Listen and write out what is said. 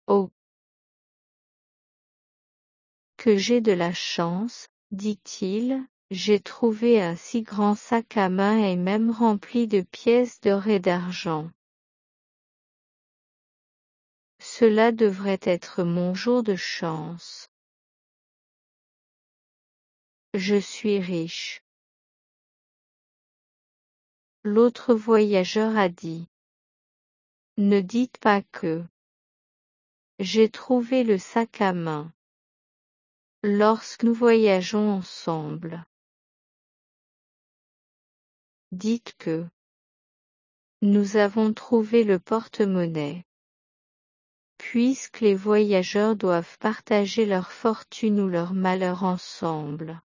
Oh! Que j'ai de la chance, dit-il, j'ai trouvé un si grand sac à main et même rempli de pièces d'or et d'argent. Cela devrait être mon jour de chance. Je suis riche. L'autre voyageur a dit. Ne dites pas que. J'ai trouvé le sac à main. Lorsque nous voyageons ensemble. Dites que. Nous avons trouvé le porte-monnaie. Puisque les voyageurs doivent partager leur fortune ou leur malheur ensemble.